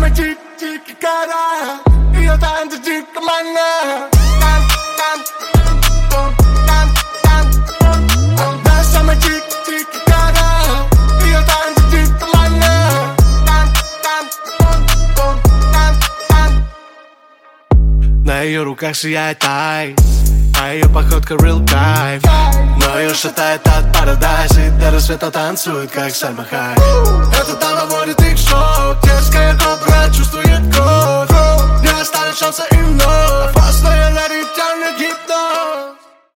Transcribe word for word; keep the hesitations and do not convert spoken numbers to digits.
самый дикий гора, ее танцы дико манят. Там, там, там, там, там. Она самый дикий гора, ее танцы дико манят. Там, там, там, там, там. На ее руках сияет тай, а ее походка real кайф. Но ее шатает от парадайз, и до рассвета танцует, как Сальма Хайек. Эта дама вводит их в шок, детская кобра чувствует кровь. Не оставит шанса им вновь.